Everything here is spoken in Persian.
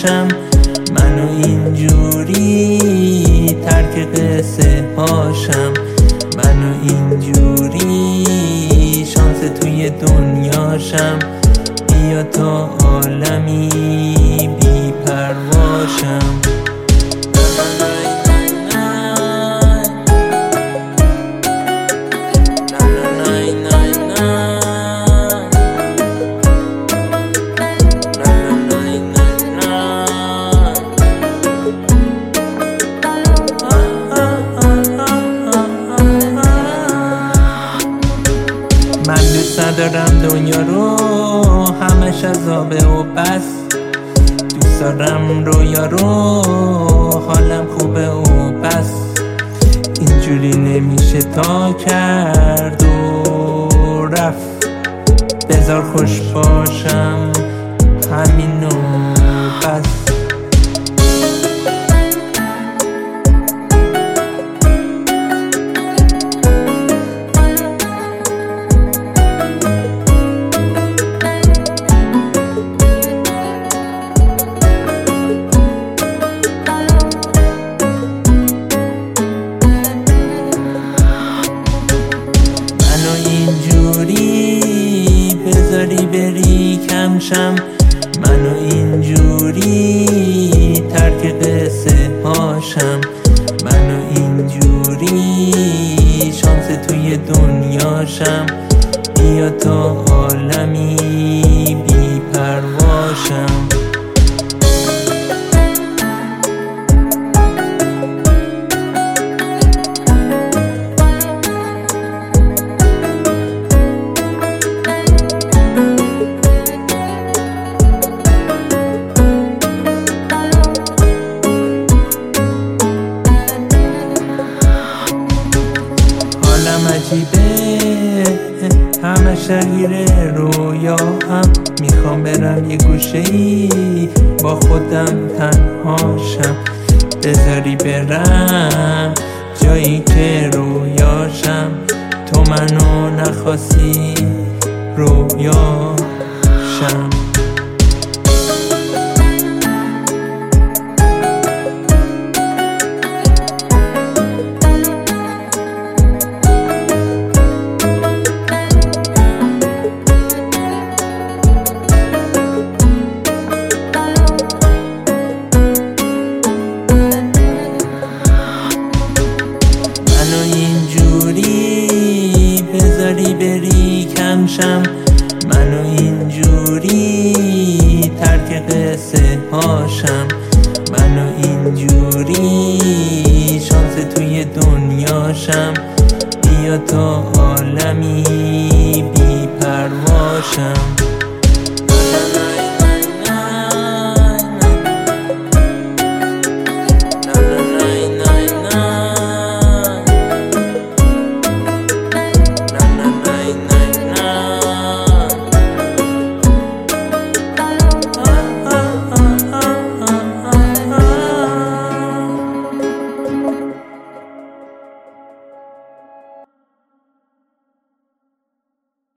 پاشم. منو اینجوری ترک قصه هاشم. منو اینجوری شانس توی دنیاشم. بیا تا عالمی بی پرواشم. من دوست ندارم دنیا رو همش عذابه و بس. دوست دارم رویا رو حالم خوبه و بس. اینجوری نمیشه تا کرد و رفت. بذار خوش باشم همینو بس. بذاری بری کمشم. منو اینجوری ترک قصه هاشم. منو اینجوری شانس توی دنیاشم. بیا تا عالمی بی پرواشم. عجیبه همه شهیر رویا هم. میخوام برم یه گوشه ای با خودم تنهاشم. بذاری برم جایی که رویاشم. تو منو نخواستی رویاشم. بذاری بری کمشم. منو اینجوری ترک قصه هاشم. منو اینجوری شانس توی دنیاشم. بیا تا عالمی بی پرواشم.